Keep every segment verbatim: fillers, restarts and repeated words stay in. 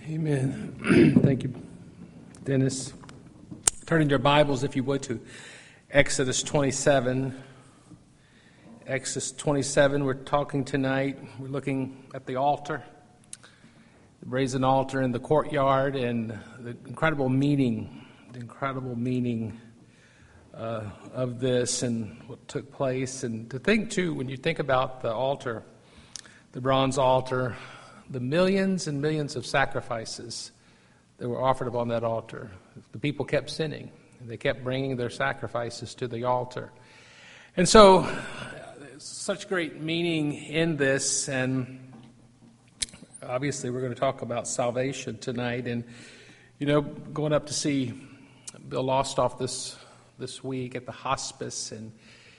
Amen. Thank you, Dennis. Turning your Bibles, if you would, to Exodus twenty-seven. Exodus twenty-seven, we're talking tonight. We're looking at the altar, the brazen altar in the courtyard, and the incredible meaning, the incredible meaning uh, of this and what took place. And to think, too, when you think about the altar, the bronze altar, the millions and millions of sacrifices that were offered upon that altar. The people kept sinning. They kept bringing their sacrifices to the altar. And so, there's such great meaning in this, and obviously we're going to talk about salvation tonight. And, you know, going up to see Bill Lostoff this, this week at the hospice, and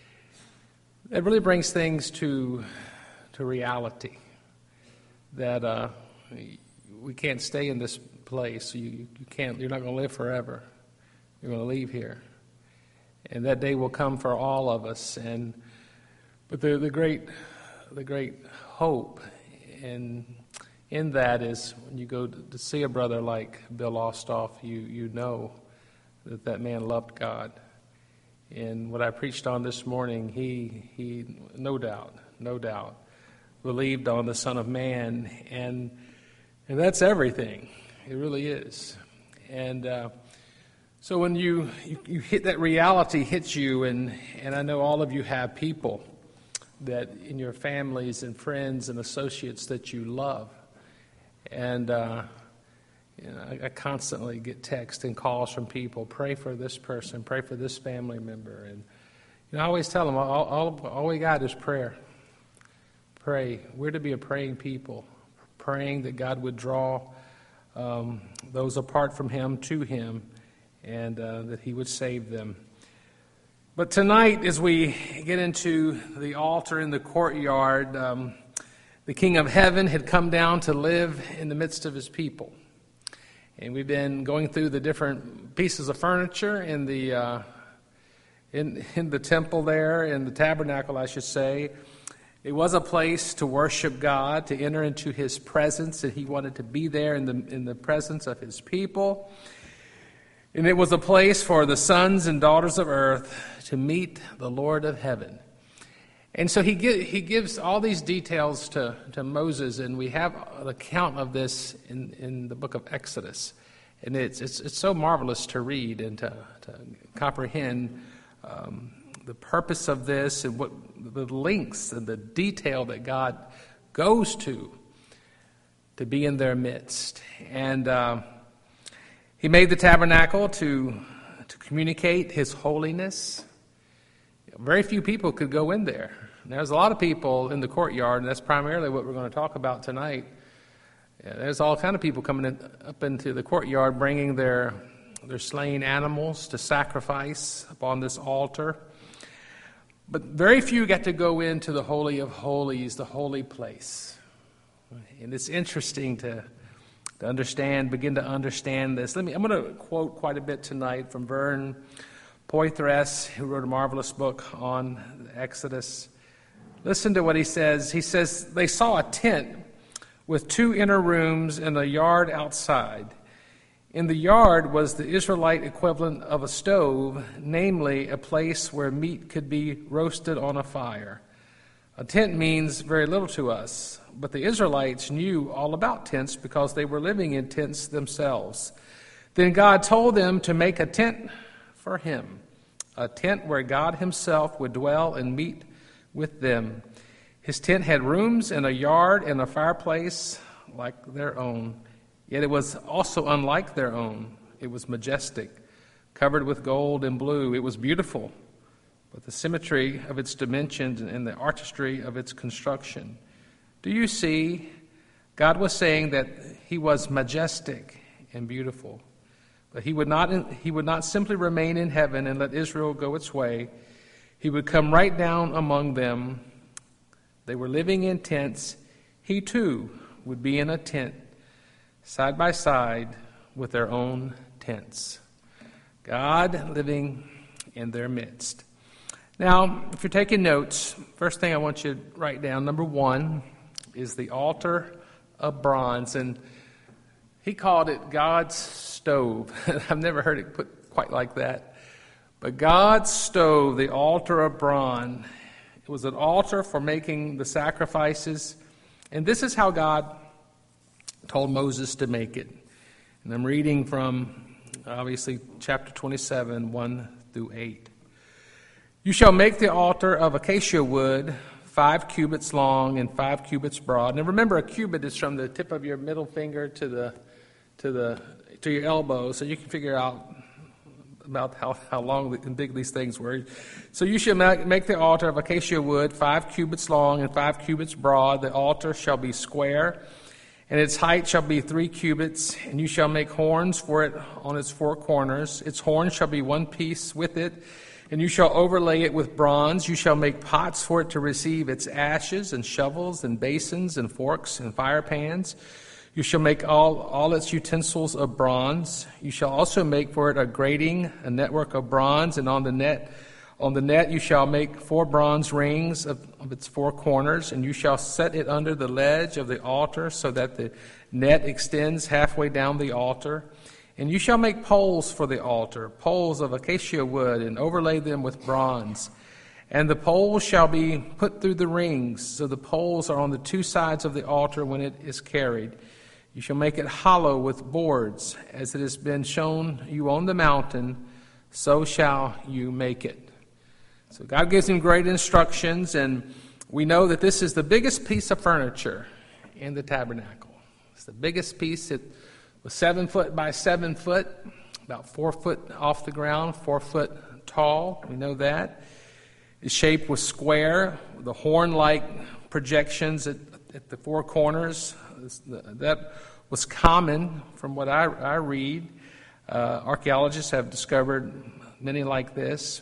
it really brings things to, to reality. That uh, we can't stay in this place. You, you can't. You're not going to live forever. You're going to leave here, and that day will come for all of us. And but the the great the great hope in in that is when you go to, to see a brother like Bill Lostoff, you you know that that man loved God. And what I preached on this morning, he he no doubt, no doubt. believed on the Son of Man, and and that's everything. It really is. And uh, so when you, you you hit that reality hits you, and and I know all of you have people that in your families and friends and associates that you love, and uh, you know, I, I constantly get texts and calls from people. Pray for this person. Pray for this family member, and you know I always tell them all all, all we got is prayer. Pray. We're to be a praying people, praying that God would draw um, those apart from Him to Him, and uh, that He would save them. But tonight, as we get into the altar in the courtyard, um, the King of Heaven had come down to live in the midst of His people. And we've been going through the different pieces of furniture in the uh, in in the temple there, in the tabernacle, I should say. It was a place to worship God, to enter into His presence, and He wanted to be there in the in the presence of His people. And it was a place for the sons and daughters of earth to meet the Lord of heaven. And so He give, He gives all these details to, to Moses, and we have an account of this in, in the book of Exodus. And it's it's it's so marvelous to read and to, to comprehend um, the purpose of this and what the links and the detail that God goes to to be in their midst. And uh, He made the tabernacle to to communicate His holiness. Very few people could go in there. There's a lot of people in the courtyard, and that's primarily what we're going to talk about tonight. Yeah, there's all kind of people coming in, up into the courtyard, bringing their their slain animals to sacrifice upon this altar. But very few got to go into the Holy of Holies, the holy place. And it's interesting to, to understand, begin to understand this. Let me. I'm going to quote quite a bit tonight from Vern Poythress, who wrote a marvelous book on Exodus. Listen to what he says. He says, they saw a tent with two inner rooms and a yard outside. In the yard was the Israelite equivalent of a stove, namely a place where meat could be roasted on a fire. A tent means very little to us, but the Israelites knew all about tents because they were living in tents themselves. Then God told them to make a tent for Him, a tent where God Himself would dwell and meet with them. His tent had rooms and a yard and a fireplace like their own. Yet it was also unlike their own. It was majestic, covered with gold and blue. It was beautiful, but the symmetry of its dimensions and the artistry of its construction. Do you see? God was saying that He was majestic and beautiful, but He would not, He would not simply remain in heaven and let Israel go its way. He would come right down among them. They were living in tents. He too would be in a tent, side by side with their own tents. God living in their midst. Now, if you're taking notes, first thing I want you to write down, number one, is the altar of bronze. And He called it God's stove. I've never heard it put quite like that. But God's stove, the altar of bronze, it was an altar for making the sacrifices. And this is how God told Moses to make it. And I'm reading from, obviously, chapter twenty-seven, one through eight. You shall make the altar of acacia wood, five cubits long and five cubits broad. And remember, a cubit is from the tip of your middle finger to the to the to your elbow, so you can figure out about how, how long and big these things were. So you shall make the altar of acacia wood, five cubits long and five cubits broad. The altar shall be square, and its height shall be three cubits. And you shall make horns for it on its four corners. Its horns shall be one piece with it, and you shall overlay it with bronze. You shall make pots for it to receive its ashes, and shovels, and basins, and forks, and fire pans. You shall make all, all its utensils of bronze. You shall also make for it a grating, a network of bronze, and on the net, on the net you shall make four bronze rings of, of its four corners, and you shall set it under the ledge of the altar, so that the net extends halfway down the altar. And you shall make poles for the altar, poles of acacia wood, and overlay them with bronze. And the poles shall be put through the rings, so the poles are on the two sides of the altar when it is carried. You shall make it hollow with boards, as it has been shown you on the mountain, so shall you make it. So God gives him great instructions, and we know that this is the biggest piece of furniture in the tabernacle. It's the biggest piece. It was seven foot by seven foot, about four foot off the ground, four foot tall. We know that. Its shape was square, the horn-like projections at, at the four corners. That was common from what I, I read. Uh, archaeologists have discovered many like this.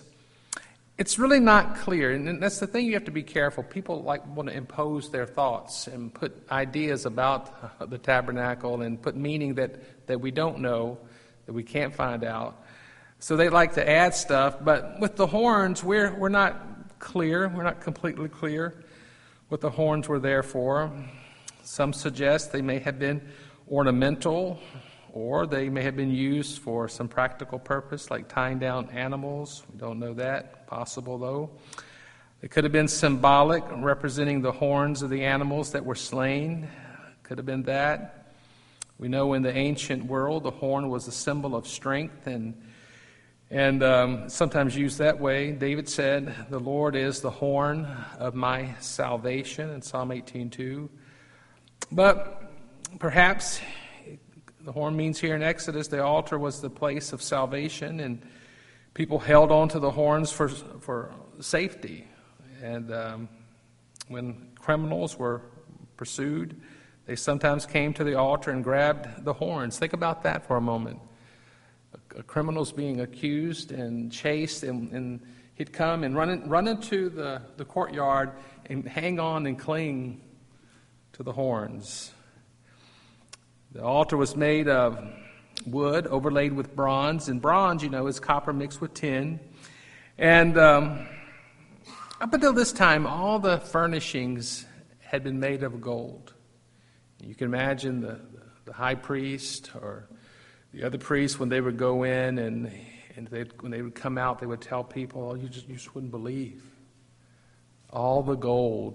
It's really not clear, and that's the thing you have to be careful. People like want to impose their thoughts and put ideas about the tabernacle and put meaning that, that we don't know, that we can't find out. So they like to add stuff, but with the horns, we're we're not clear. We're not completely clear what the horns were there for. Some suggest they may have been ornamental, or they may have been used for some practical purpose, like tying down animals. We don't know that. Possible, though. It could have been symbolic, representing the horns of the animals that were slain. Could have been that. We know in the ancient world, the horn was a symbol of strength, and and um, sometimes used that way. David said, "The Lord is the horn of my salvation," in Psalm eighteen two. But perhaps the horn means here in Exodus the altar was the place of salvation, and people held on to the horns for for safety. And um, when criminals were pursued, they sometimes came to the altar and grabbed the horns. Think about that for a moment. A, a criminal's being accused and chased, and, and he'd come and run, in, run into the, the courtyard and hang on and cling to the horns. The altar was made of wood overlaid with bronze, and bronze, you know, is copper mixed with tin. And um, up until this time, all the furnishings had been made of gold. You can imagine the, the high priest or the other priests, when they would go in and and when they would come out, they would tell people, oh, you just you just wouldn't believe all the gold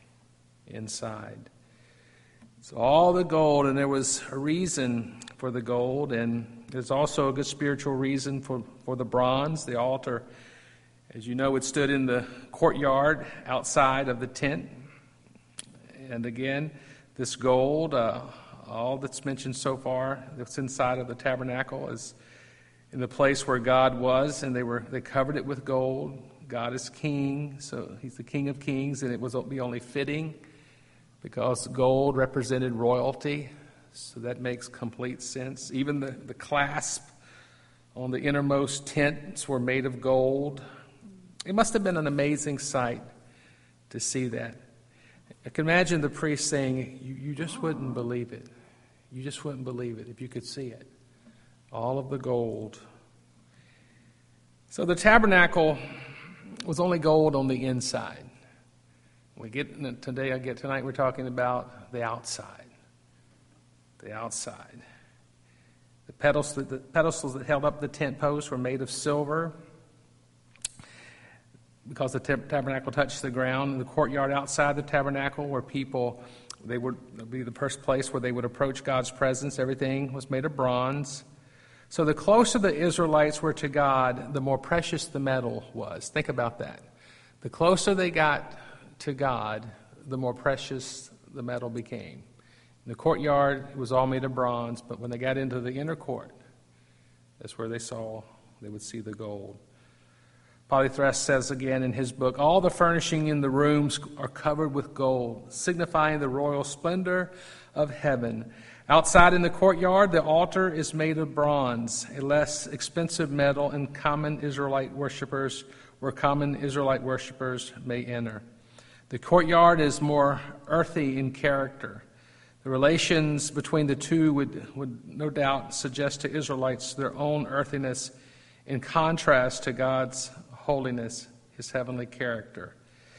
inside. So all the gold, and there was a reason for the gold, and there's also a good spiritual reason for, for the bronze. The altar, as you know, it stood in the courtyard outside of the tent. And again, this gold, uh, all that's mentioned so far, that's inside of the tabernacle, is in the place where God was, and they were they covered it with gold. God is king, so he's the King of Kings, and it was be only fitting because gold represented royalty, so that makes complete sense. Even the, the clasp on the innermost tents were made of gold. It must have been an amazing sight to see that. I can imagine the priest saying, you, you just wouldn't believe it. You just wouldn't believe it if you could see it. All of the gold. So the tabernacle was only gold on the inside. We get today, I get tonight, we're talking about the outside. The outside. pedestals, the pedestals that held up the tent posts were made of silver because the tabernacle touched the ground. In the courtyard outside the tabernacle where people, they would be the first place where they would approach God's presence. Everything was made of bronze. So the closer the Israelites were to God, the more precious the metal was. Think about that. The closer they got to God, the more precious the metal became. In the courtyard, it was all made of bronze, but when they got into the inner court, that's where they saw, they would see the gold. Polythrest says again in his book, all the furnishing in the rooms are covered with gold, signifying the royal splendor of heaven. Outside in the courtyard, the altar is made of bronze, a less expensive metal, and common Israelite worshipers, where common Israelite worshipers may enter. The courtyard is more earthy in character. The relations between the two would, would no doubt suggest to Israelites their own earthiness in contrast to God's holiness, his heavenly character.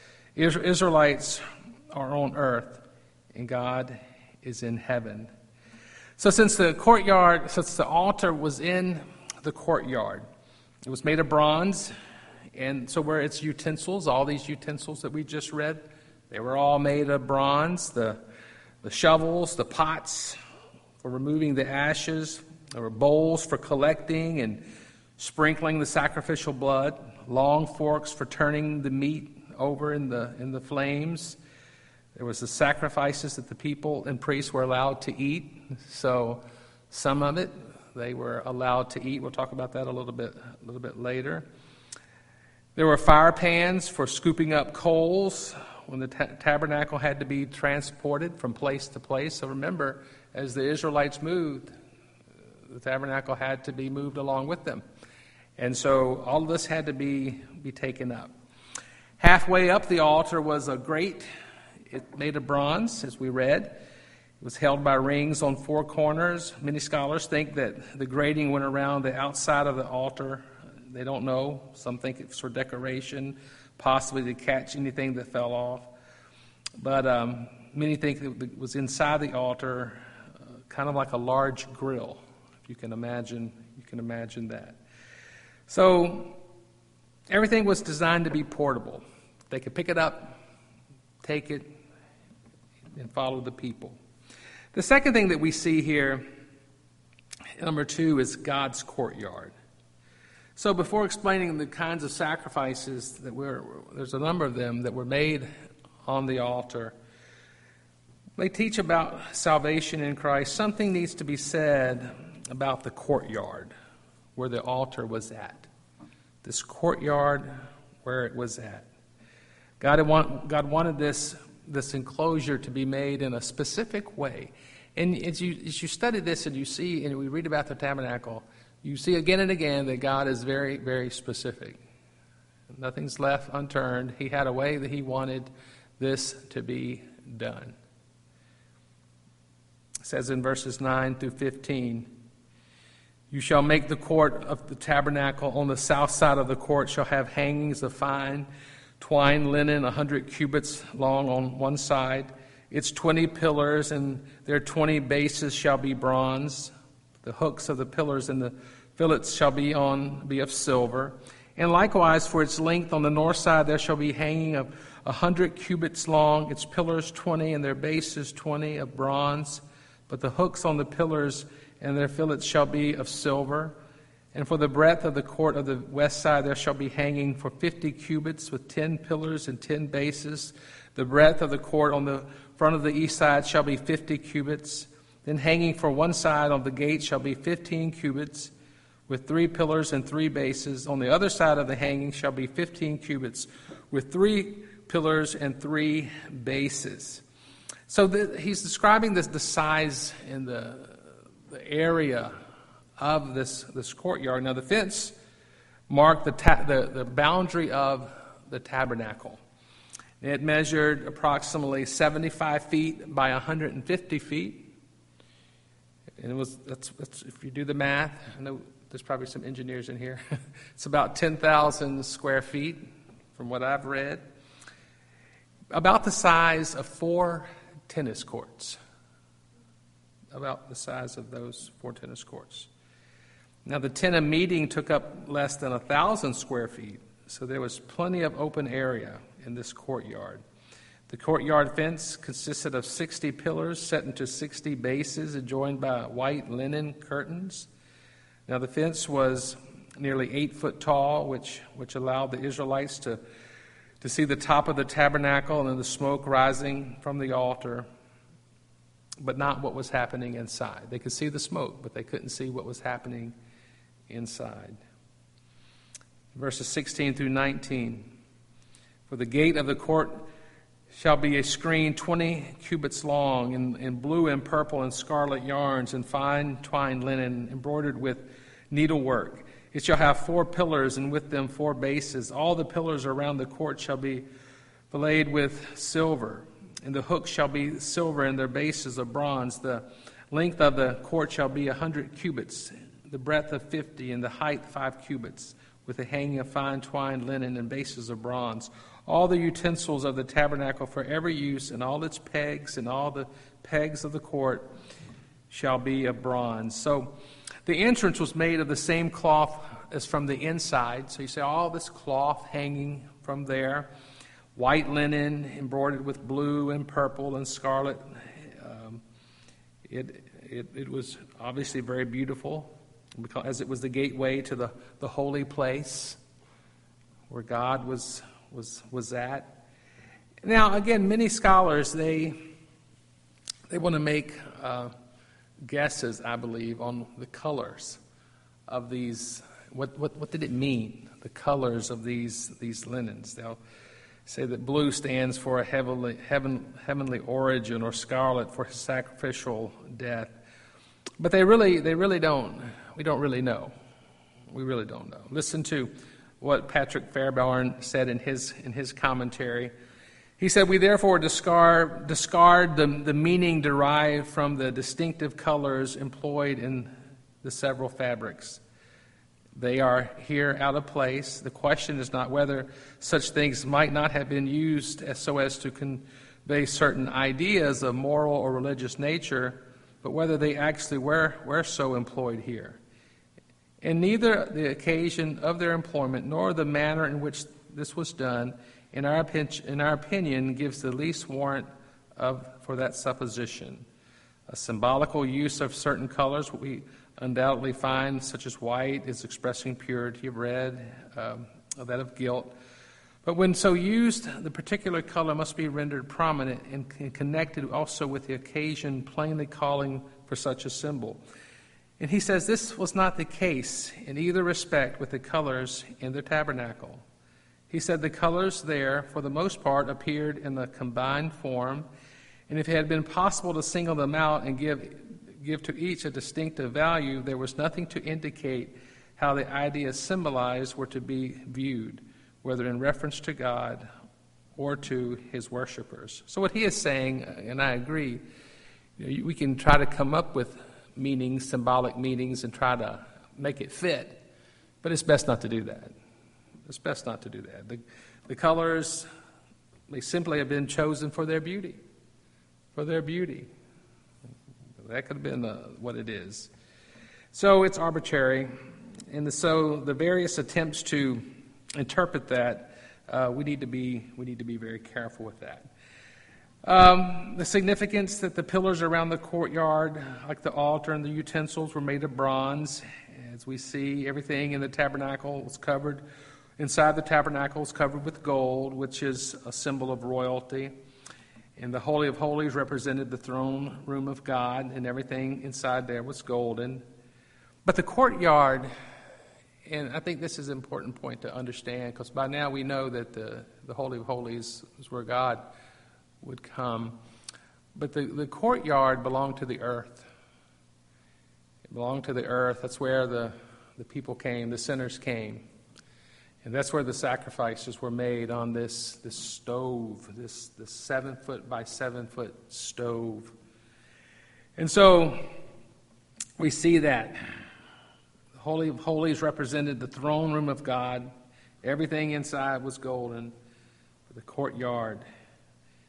Israelites are on earth, and God is in heaven. So since the courtyard, since the altar was in the courtyard, it was made of bronze, and so were its utensils, all these utensils that we just read, they were all made of bronze. The, the shovels, the pots for removing the ashes, there were bowls for collecting and sprinkling the sacrificial blood, long forks for turning the meat over in the in the flames. There was the sacrifices that the people and priests were allowed to eat. So some of it they were allowed to eat. We'll talk about that a little bit a little bit later. There were fire pans for scooping up coals when the ta- tabernacle had to be transported from place to place. So remember, as the Israelites moved, the tabernacle had to be moved along with them. And so all of this had to be, be taken up. Halfway up the altar was a grate, it made of bronze, as we read. It was held by rings on four corners. Many scholars think that the grating went around the outside of the altar. They don't know. Some think it's for decoration, possibly to catch anything that fell off. But um, many think it was inside the altar, uh, kind of like a large grill. If you can imagine, you can imagine that. So everything was designed to be portable. They could pick it up, take it, and follow the people. The second thing that we see here, number two, is God's courtyard. So before explaining the kinds of sacrifices that were, there's a number of them that were made on the altar, they teach about salvation in Christ. Something needs to be said about the courtyard where the altar was at. This courtyard where it was at. God, had want, God wanted this, this enclosure to be made in a specific way. And as you, as you study this and you see, and we read about the tabernacle, you see again and again that God is very, very specific. Nothing's left unturned. He had a way that he wanted this to be done. It says in verses nine through fifteen, you shall make the court of the tabernacle on the south side of the court shall have hangings of fine twined linen, a hundred cubits long on one side. Its twenty pillars and their twenty bases shall be bronze. The hooks of the pillars and the fillets shall be on be of silver. And likewise for its length on the north side there shall be hanging of a hundred cubits long, its pillars twenty and their bases twenty of bronze. But the hooks on the pillars and their fillets shall be of silver. And for the breadth of the court of the west side there shall be hanging for fifty cubits with ten pillars and ten bases. The breadth of the court on the front of the east side shall be fifty cubits. Then hanging for one side on the gate shall be fifteen cubits with three pillars and three bases. On the other side of the hanging shall be fifteen cubits with three pillars and three bases. So the, he's describing this, the size and the, the area of this, this courtyard. Now the fence marked the, ta- the, the boundary of the tabernacle. It measured approximately seventy-five feet by one hundred fifty feet. And it was, that's, that's, if you do the math, I know there's probably some engineers in here. It's about ten thousand square feet from what I've read. About the size of four tennis courts. About the size of those four tennis courts. Now, the tent of meeting took up less than a thousand square feet, so there was plenty of open area in this courtyard. The courtyard fence consisted of sixty pillars set into sixty bases, adjoined by white linen curtains. Now, the fence was nearly eight foot tall, which, which allowed the Israelites to, to see the top of the tabernacle and then the smoke rising from the altar, but not what was happening inside. They could see the smoke, but they couldn't see what was happening inside. Verses sixteen through nineteen. For the gate of the court shall be a screen twenty cubits long, in, in blue and purple and scarlet yarns, and fine twined linen, embroidered with needlework. It shall have four pillars, and with them four bases. All the pillars around the court shall be belayed with silver, and the hooks shall be silver, and their bases of bronze. The length of the court shall be a hundred cubits, the breadth of fifty, and the height five cubits, with a hanging of fine twined linen and bases of bronze. All the utensils of the tabernacle for every use, and all its pegs, and all the pegs of the court shall be of bronze. So the entrance was made of the same cloth as from the inside. So you see all this cloth hanging from there, white linen embroidered with blue and purple and scarlet. Um, it, it it was obviously very beautiful, because as it was the gateway to the, the holy place where God was was was at. Now, again, many scholars they they want to make uh, guesses, I believe, on the colors of these. What what what did it mean? The colors of these these linens. They'll say that blue stands for a heavenly heaven, heavenly origin, or scarlet for sacrificial death. But they really they really don't. We don't really know. We really don't know. Listen to what Patrick Fairbairn said in his in his commentary. He said, "We therefore discard discard the, the meaning derived from the distinctive colors employed in the several fabrics. They are here out of place. The question is not whether such things might not have been used as so as to convey certain ideas of moral or religious nature, but whether they actually were, were so employed here. And neither the occasion of their employment nor the manner in which this was done, in our, opin- in our opinion, gives the least warrant of for that supposition. A symbolical use of certain colors we undoubtedly find, such as white, is expressing purity of red, um, that of guilt. But when so used, the particular color must be rendered prominent and, and connected also with the occasion, plainly calling for such a symbol." And he says this was not the case in either respect with the colors in the tabernacle. He said the colors there, for the most part, appeared in the combined form, and if it had been possible to single them out and give give to each a distinctive value, there was nothing to indicate how the ideas symbolized were to be viewed, whether in reference to God or to his worshipers. So what he is saying, and I agree, you know, we can try to come up with meanings, symbolic meanings, and try to make it fit, but it's best not to do that. It's best not to do that. The, the colors, they simply have been chosen for their beauty, for their beauty. That could have been uh, what it is. So it's arbitrary, and the, so the various attempts to interpret that, uh, we need to be we need to be very careful with that. Um, the significance that the pillars around the courtyard, like the altar and the utensils, were made of bronze. As we see, everything in the tabernacle was covered. Inside the tabernacle was covered with gold, which is a symbol of royalty. And the Holy of Holies represented the throne room of God, and everything inside there was golden. But the courtyard, and I think this is an important point to understand, because by now we know that the, the Holy of Holies is where God would come. But the, the courtyard belonged to the earth. It belonged to the earth. That's where the, the people came, the sinners came. And that's where the sacrifices were made, on this, this stove, this, this seven foot by seven foot stove. And so we see that the Holy of Holies represented the throne room of God. Everything inside was golden. The courtyard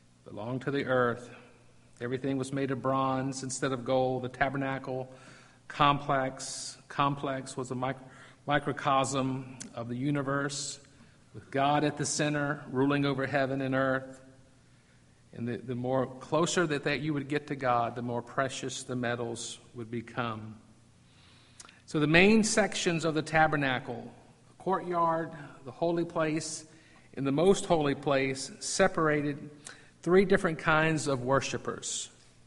belonged to the earth. Everything was made of bronze instead of gold. The tabernacle complex. Complex was a mic- microcosm of the universe, with God at the center, ruling over heaven and earth. And the, the more closer that, that you would get to God, the more precious the metals would become. So the main sections of the tabernacle, the courtyard, the holy place, and the most holy place, separated three different kinds of worshipers.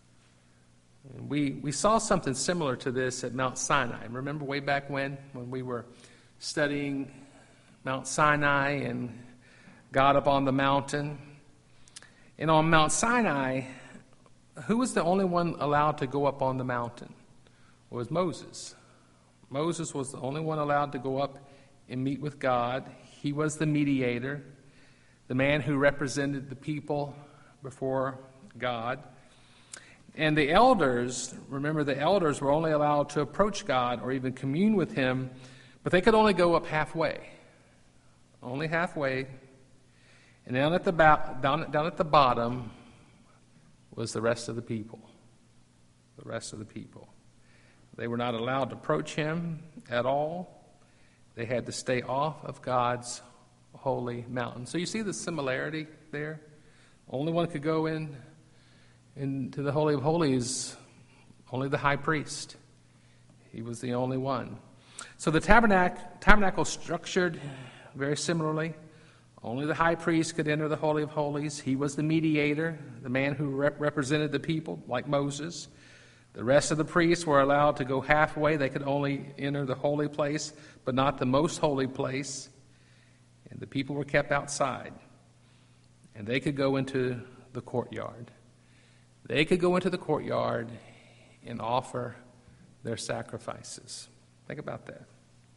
And we, we saw something similar to this at Mount Sinai. Remember way back when, when we were studying Mount Sinai and God up on the mountain? And on Mount Sinai, who was the only one allowed to go up on the mountain? It was Moses. Moses was the only one allowed to go up and meet with God. He was the mediator, the man who represented the people before God. And the elders, remember the elders were only allowed to approach God or even commune with him, but they could only go up halfway. Only halfway. And down at the ba- down, down at the bottom was the rest of the people. The rest of the people. They were not allowed to approach him at all. They had to stay off of God's holy mountain. So you see the similarity there? Only one could go in into the Holy of Holies, only the high priest. He was the only one. So the tabernacle, tabernacle structured very similarly. Only the high priest could enter the Holy of Holies. He was the mediator, the man who rep- represented the people, like Moses. The rest of the priests were allowed to go halfway. They could only enter the holy place, but not the most holy place. And the people were kept outside. And they could go into the courtyard. They could go into the courtyard and offer their sacrifices. Think about that.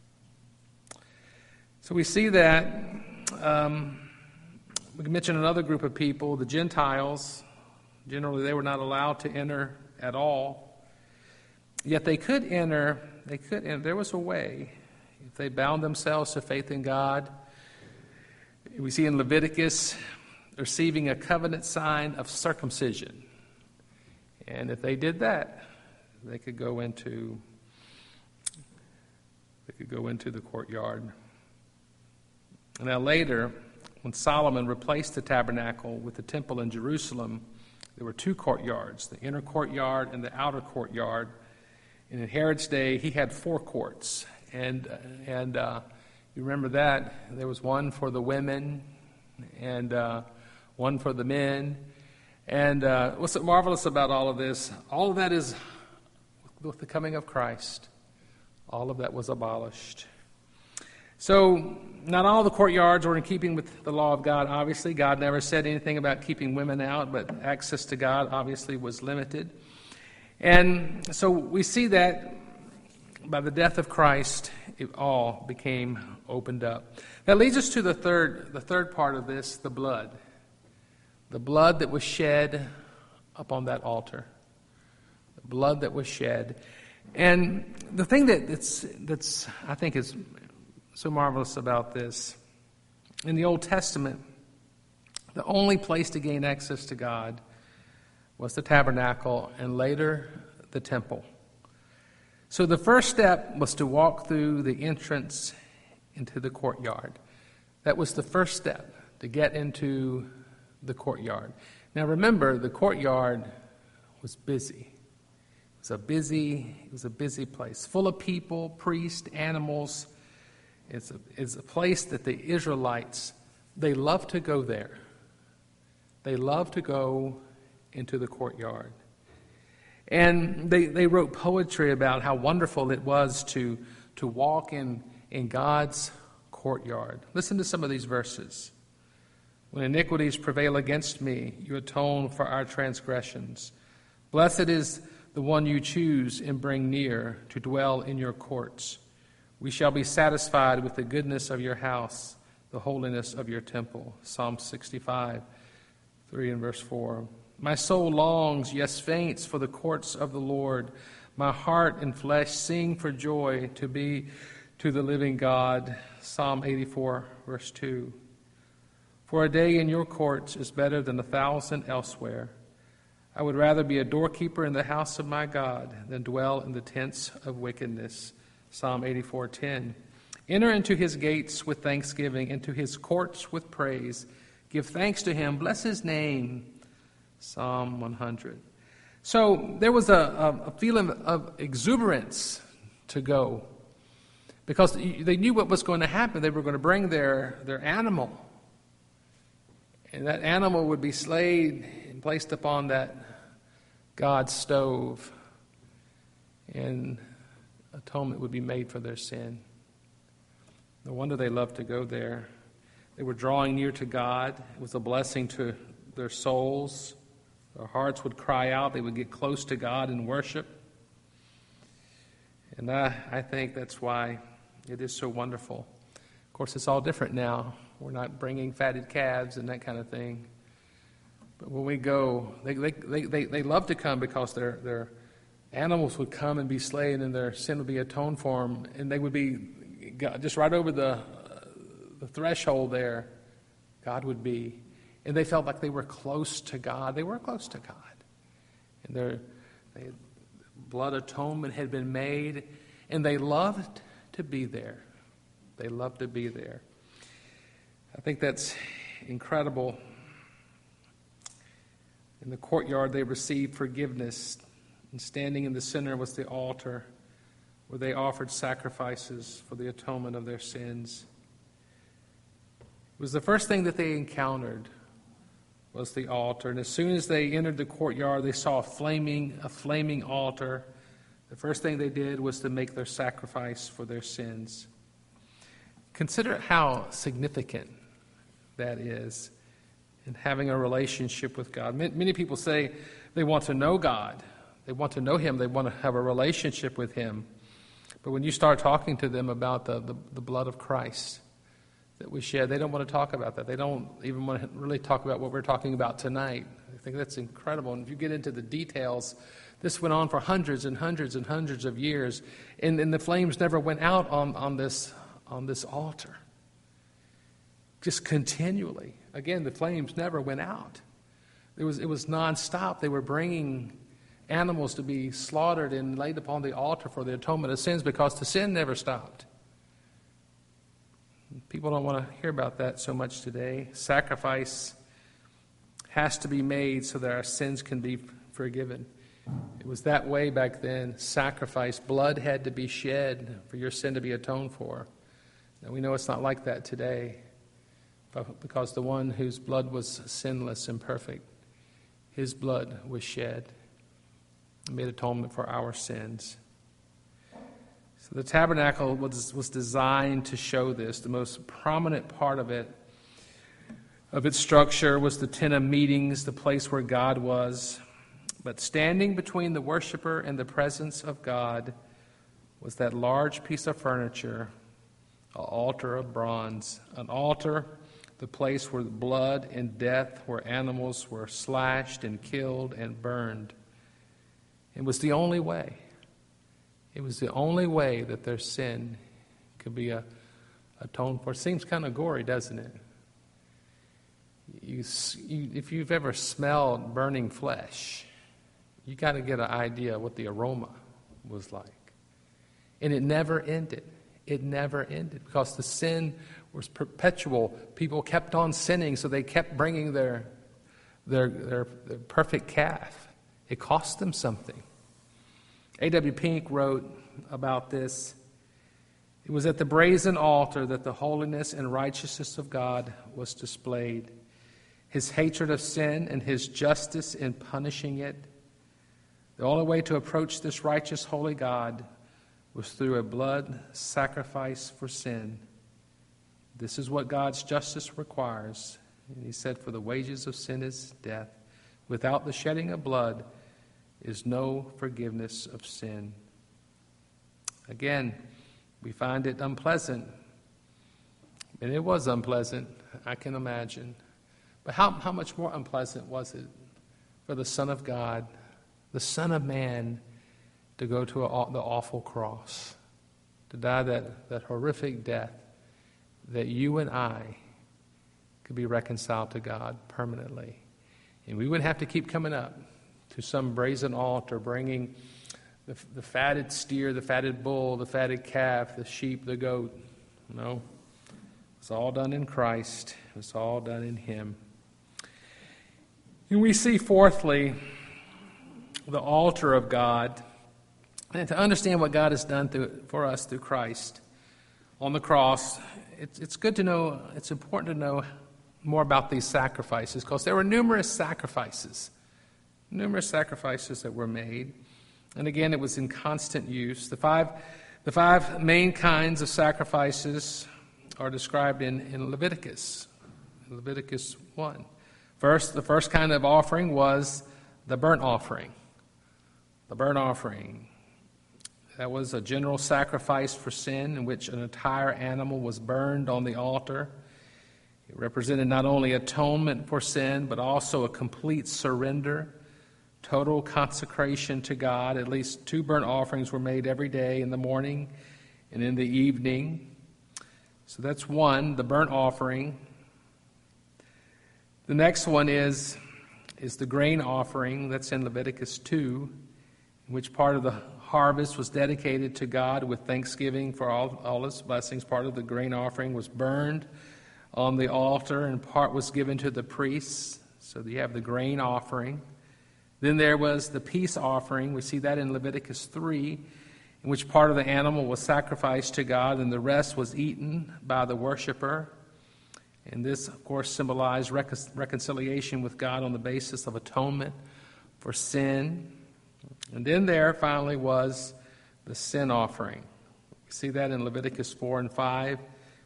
So we see that. Um, we can mention another group of people, the Gentiles. Generally, they were not allowed to enter at all. Yet they could enter, they could enter. There was a way. If they bound themselves to faith in God. We see in Leviticus receiving a covenant sign of circumcision. And if they did that, they could go into they could go into the courtyard. Now later, when Solomon replaced the tabernacle with the temple in Jerusalem, there were two courtyards, the inner courtyard and the outer courtyard. And in Herod's day, he had four courts. And and uh, you remember that? There was one for the women and uh, one for the men. And uh, what's so marvelous about all of this? All of that is, with the coming of Christ, all of that was abolished. So, not all the courtyards were in keeping with the law of God, obviously. God never said anything about keeping women out, but access to God obviously was limited. And so we see that by the death of Christ, it all became opened up. That leads us to the third, the third part of this, the blood. The blood that was shed upon that altar. The blood that was shed. And the thing that, that's, that's I think is so marvelous about this, in the Old Testament, the only place to gain access to God was the tabernacle and later the temple. So the first step was to walk through the entrance into the courtyard. That was the first step, to get into the courtyard. Now remember, the courtyard was busy. It was a busy, it was a busy place, full of people, priests, animals. It's a, it's a place that the Israelites, they love to go there. They love to go into the courtyard. And they, they wrote poetry about how wonderful it was to, to walk in, in God's courtyard. Listen to some of these verses. When iniquities prevail against me, you atone for our transgressions. Blessed is the one you choose and bring near to dwell in your courts. We shall be satisfied with the goodness of your house, the holiness of your temple. Psalm sixty-five, three and verse four. My soul longs, yes, faints for the courts of the Lord. My heart and flesh sing for joy to be to the living God. Psalm eighty-four, verse two. For a day in your courts is better than a thousand elsewhere. I would rather be a doorkeeper in the house of my God than dwell in the tents of wickedness. Psalm eighty-four ten. Enter into his gates with thanksgiving, into his courts with praise. Give thanks to him, bless his name. Psalm one hundred. So there was a, a feeling of exuberance to go, because they knew what was going to happen. They were going to bring their, their animal, and that animal would be slayed and placed upon that God's stove, and atonement would be made for their sin. No wonder they loved to go there. They were drawing near to God. It was a blessing to their souls. Their hearts would cry out. They would get close to God in worship. And I, I think that's why it is so wonderful. Of course, it's all different now. We're not bringing fatted calves and that kind of thing. But when we go, they they, they, they, they love to come because their, their animals would come and be slain and their sin would be atoned for them. And they would be just right over the, uh, the threshold there. God would be. And they felt like they were close to God. They were close to God. And their they had, blood atonement had been made. And they loved to be there. They loved to be there. I think that's incredible. In the courtyard, they received forgiveness. And standing in the center was the altar where they offered sacrifices for the atonement of their sins. It was the first thing that they encountered was the altar. And as soon as they entered the courtyard, they saw a flaming, a flaming altar. The first thing they did was to make their sacrifice for their sins. Consider how significant that is in having a relationship with God. Many people say they want to know God. They want to know Him. They want to have a relationship with Him. But when you start talking to them about the, the, the blood of Christ that we shed, they don't want to talk about that. They don't even want to really talk about what we're talking about tonight. I think that's incredible. And if you get into the details, this went on for hundreds and hundreds and hundreds of years. And, and the flames never went out on, on this on this altar. Just continually. Again, the flames never went out. It was, it was nonstop. They were bringing animals to be slaughtered and laid upon the altar for the atonement of sins because the sin never stopped. People don't want to hear about that so much today. Sacrifice has to be made so that our sins can be forgiven. It was that way back then. Sacrifice, blood had to be shed for your sin to be atoned for. Now we know it's not like that today, because the one whose blood was sinless and perfect, his blood was shed and made atonement for our sins. So the tabernacle was, was designed to show this. The most prominent part of it, of its structure, was the tent of meetings, the place where God was. But standing between the worshiper and the presence of God was that large piece of furniture, an altar of bronze, an altar, the place where blood and death, where animals were slashed and killed and burned. It was the only way. It was the only way that their sin could be uh, atoned for. It seems kind of gory, doesn't it? You, you, if you've ever smelled burning flesh, you got to get an idea what the aroma was like. And it never ended. It never ended because the sin was perpetual. People kept on sinning, so they kept bringing their, their, their, their perfect calf. It cost them something. A W Pink wrote about this. It was at the brazen altar that the holiness and righteousness of God was displayed. His hatred of sin and his justice in punishing it. The only way to approach this righteous, holy God was through a blood sacrifice for sin. This is what God's justice requires. And he said, for the wages of sin is death. Without the shedding of blood is no forgiveness of sin. Again, we find it unpleasant. And it was unpleasant, I can imagine. But how, how much more unpleasant was it for the Son of God, the Son of Man, to go to a, the awful cross, to die that, that horrific death, that you and I could be reconciled to God permanently. And we wouldn't have to keep coming up to some brazen altar, bringing the, the fatted steer, the fatted bull, the fatted calf, the sheep, the goat. No. It's all done in Christ. It's all done in Him. And we see, fourthly, the altar of God. And to understand what God has done through, for us through Christ on the cross, it's, it's good to know, it's important to know more about these sacrifices, because there were numerous sacrifices, numerous sacrifices that were made. And again, it was in constant use. The five, the five main kinds of sacrifices are described in, in Leviticus, in Leviticus one. First, the first kind of offering was the burnt offering. The burnt offering. That was a general sacrifice for sin in which an entire animal was burned on the altar. It represented not only atonement for sin, but also a complete surrender, total consecration to God. At least two burnt offerings were made every day, in the morning and in the evening. So that's one, the burnt offering. The next one is, is the grain offering. That's in Leviticus two, in which part of the harvest was dedicated to God with thanksgiving for all, all His blessings. Part of the grain offering was burned on the altar, and part was given to the priests. So you have the grain offering. Then there was the peace offering. We see that in Leviticus three, in which part of the animal was sacrificed to God and the rest was eaten by the worshiper. And this, of course, symbolized recon- reconciliation with God on the basis of atonement for sin. And then there finally was the sin offering. We see that in Leviticus four and five,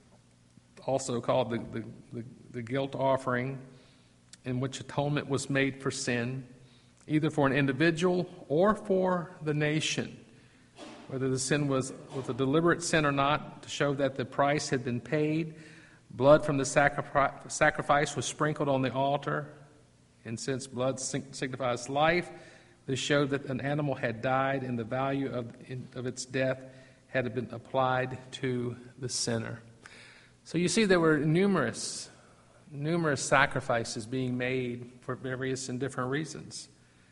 also called the, the, the, the guilt offering, in which atonement was made for sin, either for an individual or for the nation. Whether the sin was, was a deliberate sin or not, to show that the price had been paid. Blood from the sacrifice was sprinkled on the altar, and since blood signifies life, this showed that an animal had died and the value of, of its death had been applied to the sinner. So you see there were numerous, numerous sacrifices being made for various and different reasons.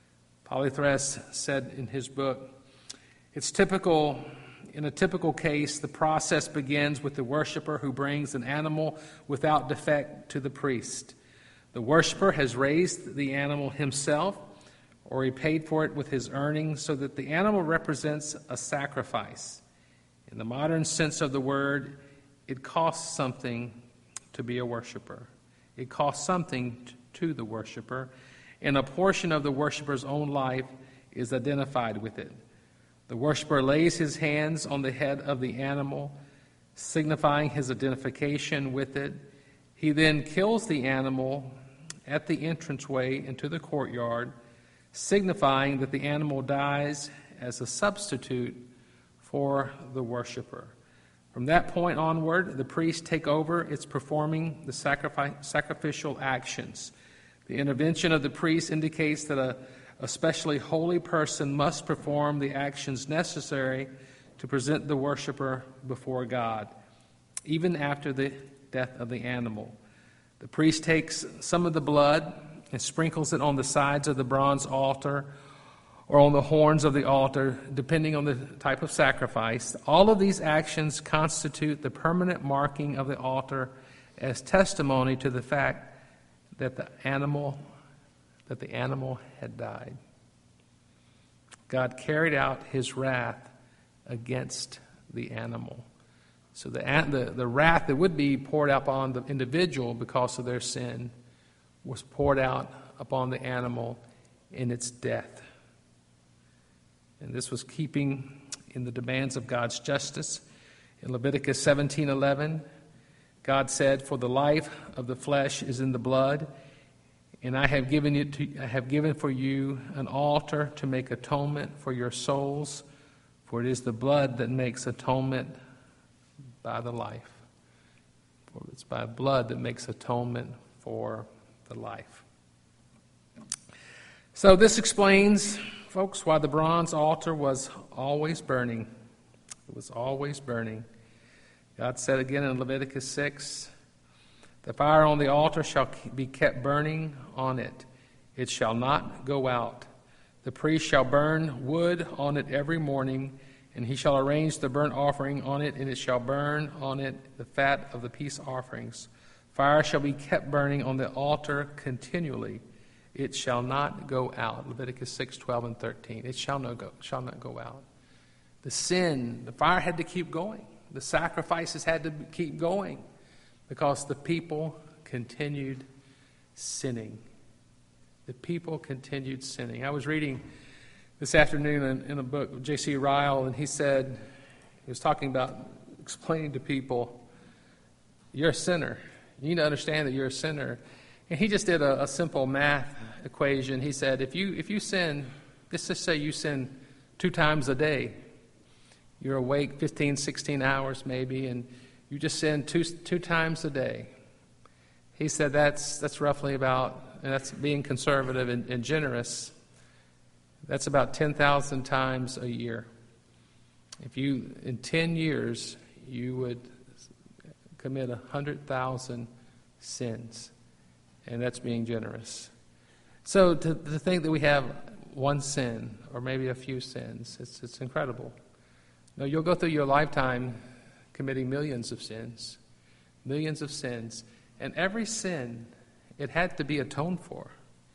Polytheres said in his book, it's typical, in a typical case, the process begins with the worshiper who brings an animal without defect to the priest. The worshiper has raised the animal himself, or he paid for it with his earnings, so that the animal represents a sacrifice. In the modern sense of the word, it costs something to be a worshiper. It costs something to the worshiper, and a portion of the worshiper's own life is identified with it. The worshiper lays his hands on the head of the animal, signifying his identification with it. He then kills the animal at the entranceway into the courtyard, signifying that the animal dies as a substitute for the worshiper. From that point onward, the priests take over its performing the sacrifice, sacrificial actions. The intervention of the priest indicates that a especially holy person must perform the actions necessary to present the worshiper before God, even after the death of the animal. The priest takes some of the blood and sprinkles it on the sides of the bronze altar or on the horns of the altar, depending on the type of sacrifice. All of these actions constitute the permanent marking of the altar as testimony to the fact that the animal that the animal had died. God carried out His wrath against the animal. So the, the, the wrath that would be poured out on the individual because of their sin was poured out upon the animal in its death. And this was keeping in the demands of God's justice. In Leviticus seventeen eleven, God said, "For the life of the flesh is in the blood, and I have given it to, I have given for you an altar to make atonement for your souls, for it is the blood that makes atonement by the life." For it's by blood that makes atonement for the life. So this explains, folks, why the bronze altar was always burning. It was always burning. God said again in Leviticus six, "The fire on the altar shall be kept burning on it. It shall not go out. The priest shall burn wood on it every morning, and he shall arrange the burnt offering on it, and it shall burn on it the fat of the peace offerings. Fire shall be kept burning on the altar continually. It shall not go out. Leviticus six, twelve, and thirteen. It shall not go, shall not go out. The sin, the fire had to keep going. The sacrifices had to keep going because the people continued sinning. The people continued sinning. I was reading this afternoon in, in a book of J C Ryle, and he said, he was talking about explaining to people, you're a sinner. You need to understand that you're a sinner. And he just did a, a simple math equation. He said, if you if you sin, let's just say you sin two times a day. You're awake fifteen, sixteen hours maybe, and you just sin two two times a day. He said that's that's roughly about, and that's being conservative and, and generous, that's about ten thousand times a year. If you, in ten years, you would commit one hundred thousand sins. And that's being generous. So to, to think that we have one sin or maybe a few sins, it's, it's incredible. No, you'll go through your lifetime committing millions of sins, millions of sins. And every sin, it had to be atoned for.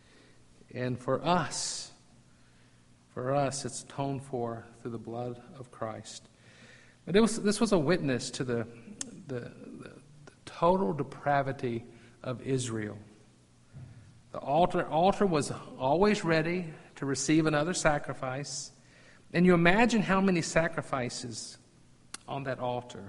And for us, for us, it's atoned for through the blood of Christ. But it was, this was a witness to the, the, the, the total depravity of Israel. The altar, altar was always ready to receive another sacrifice. And you imagine how many sacrifices on that altar.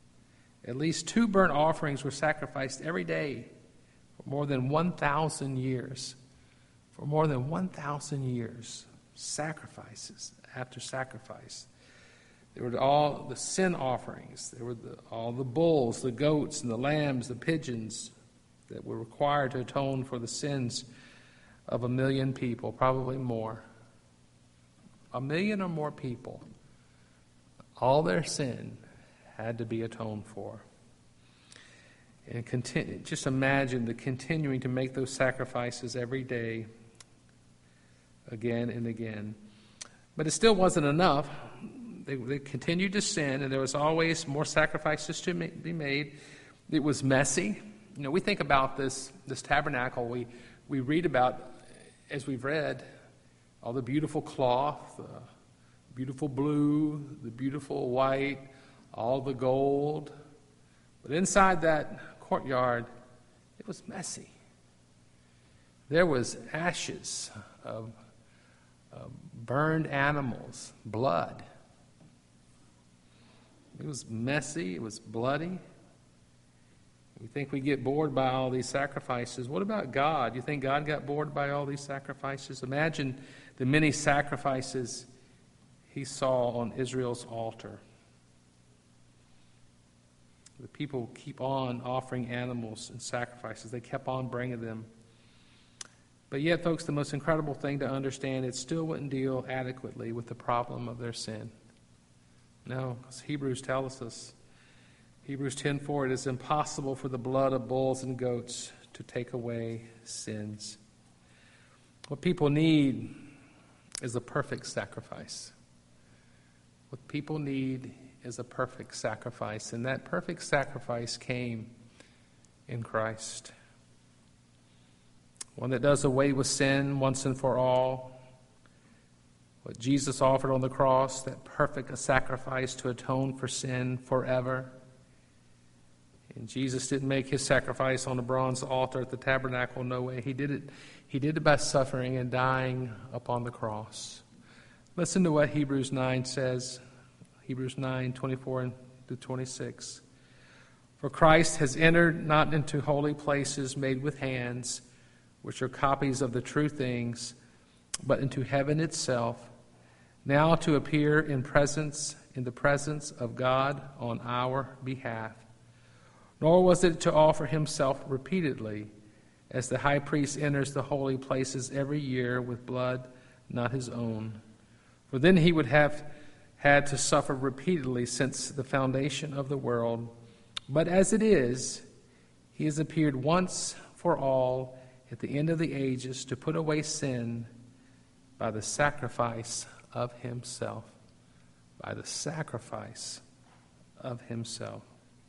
At least two burnt offerings were sacrificed every day for more than one thousand years. For more than one thousand years. Sacrifices after sacrifice. There were all the sin offerings. There were the, all the bulls, the goats, and the lambs, the pigeons that were required to atone for the sins of a million people, probably more. A million or more people. All their sin had to be atoned for. And continue, just imagine the continuing to make those sacrifices every day, again and again. But it still wasn't enough. They, they continued to sin, and there was always more sacrifices to be made. It was messy. You know, we think about this this tabernacle. We we read about, as we've read, all the beautiful cloth, the beautiful blue, the beautiful white, all the gold. But inside that courtyard, it was messy. There was ashes of, of burned animals, blood. It was messy. It was bloody. We think we get bored by all these sacrifices. What about God? You think God got bored by all these sacrifices? Imagine the many sacrifices he saw on Israel's altar. The people keep on offering animals and sacrifices. They kept on bringing them. But yet, folks, the most incredible thing to understand, it still wouldn't deal adequately with the problem of their sin. No, because Hebrews tells us, Hebrews ten four, it is impossible for the blood of bulls and goats to take away sins. What people need is a perfect sacrifice. What people need is a perfect sacrifice, and that perfect sacrifice came in Christ. One that does away with sin once and for all. What Jesus offered on the cross, that perfect sacrifice to atone for sin forever. And Jesus didn't make his sacrifice on the bronze altar at the tabernacle, no way. He did it, he did it by suffering and dying upon the cross. Listen to what Hebrews nine says. Hebrews nine, twenty-four to twenty-six. For Christ has entered not into holy places made with hands, which are copies of the true things, but into heaven itself, now to appear in presence in the presence of God on our behalf. Nor was it to offer himself repeatedly, as the high priest enters the holy places every year with blood not his own. For then he would have had to suffer repeatedly since the foundation of the world. But as it is, he has appeared once for all at the end of the ages to put away sin, by the sacrifice of himself. By the sacrifice of himself.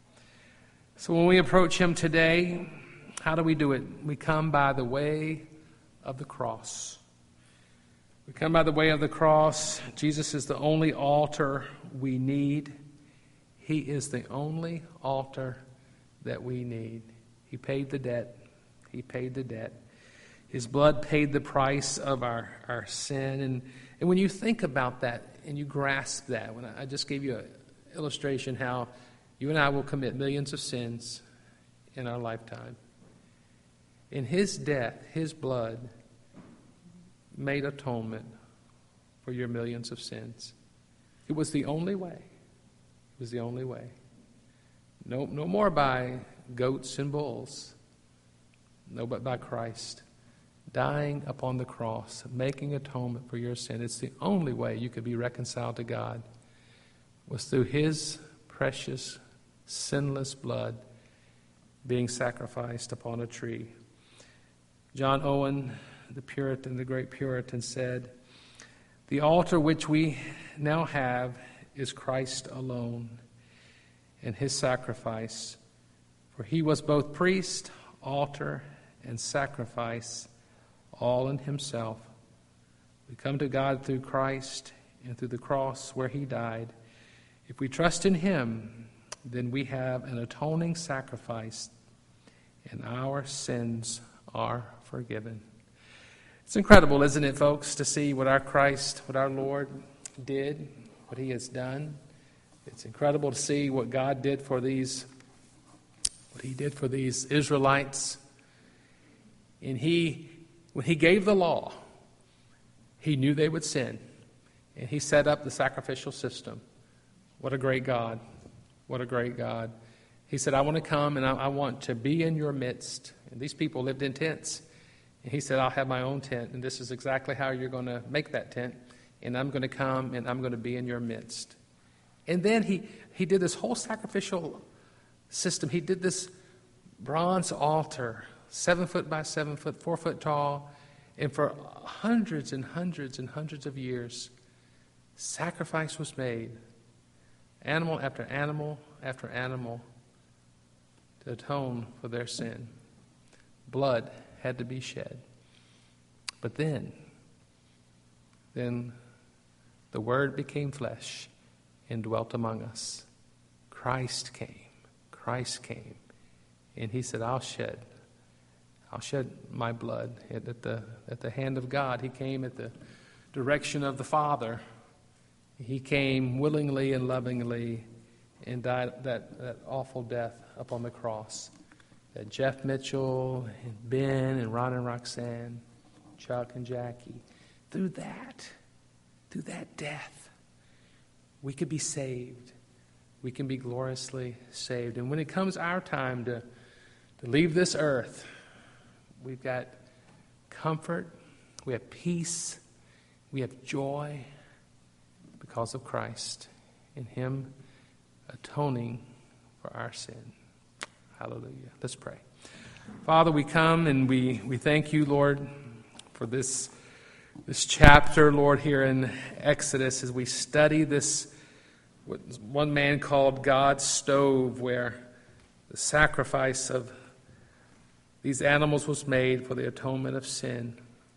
So when we approach him today, how do we do it? We come by the way of the cross. We come by the way of the cross. Jesus is the only altar we need. He is the only altar that we need. He paid the debt. He paid the debt. His blood paid the price of our, our sin. And, and when you think about that and you grasp that, when I, I just gave you an illustration how you and I will commit millions of sins in our lifetime. In his death, his blood made atonement for your millions of sins. It was the only way. It was the only way. No, no more by goats and bulls. No, but by Christ dying upon the cross, making atonement for your sin. It's the only way you could be reconciled to God, was through his precious, sinless blood being sacrificed upon a tree. John Owen, the Puritan, the great Puritan, said, "The altar which we now have is Christ alone and his sacrifice, for he was both priest, altar, and sacrifice, all in himself. We come to God through Christ and through the cross where he died. If we trust in him, then we have an atoning sacrifice, and our sins are forgiven." It's incredible, isn't it, folks, to see what our Christ, what our Lord did, what he has done. It's incredible to see what God did for these, what he did for these Israelites. And he, when he gave the law, he knew they would sin. And he set up the sacrificial system. What a great God. What a great God. He said, I want to come and I, I want to be in your midst. And these people lived in tents. And he said, I'll have my own tent, and this is exactly how you're going to make that tent. And I'm going to come and I'm going to be in your midst. And then he, he did this whole sacrificial system. He did this bronze altar, seven foot by seven foot, four foot tall. And for hundreds and hundreds and hundreds of years, sacrifice was made. Animal after animal after animal to atone for their sin. Blood had to be shed. But then, then the Word became flesh and dwelt among us. Christ came. Christ came. And he said, I'll shed. I'll shed my blood at the, at the hand of God. He came at the direction of the Father. He came willingly and lovingly and died that, that awful death upon the cross. That Jeff Mitchell and Ben and Ron and Roxanne, Chuck and Jackie, through that, through that death, we could be saved. We can be gloriously saved. And when it comes our time to, to leave this earth, we've got comfort, we have peace, we have joy because of Christ and him atoning for our sin. Hallelujah. Let's pray. Father, we come and we, we thank you, Lord, for this, this chapter, Lord, here in Exodus as we study this, what one man called God's stove, where the sacrifice of these animals was made for the atonement of sin.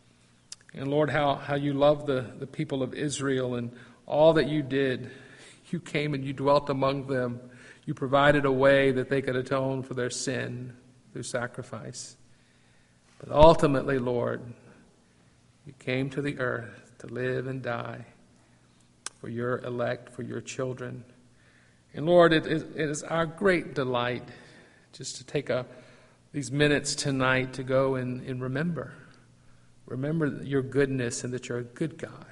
And Lord, how, how you love the, the people of Israel and all that you did. You came and you dwelt among them. You provided a way that they could atone for their sin through sacrifice. But ultimately, Lord, you came to the earth to live and die for your elect, for your children. And Lord, it is, it is our great delight just to take a, these minutes tonight to go and, and remember. Remember your goodness and that you're a good God.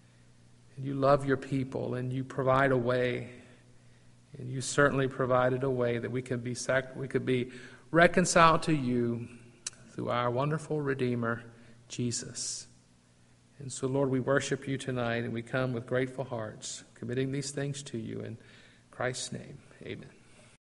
And you love your people and you provide a way. And you certainly provided a way that we could be sac- we could be reconciled to you through our wonderful Redeemer, Jesus. And so, Lord, we worship you tonight, and we come with grateful hearts, committing these things to you. In Christ's name, amen.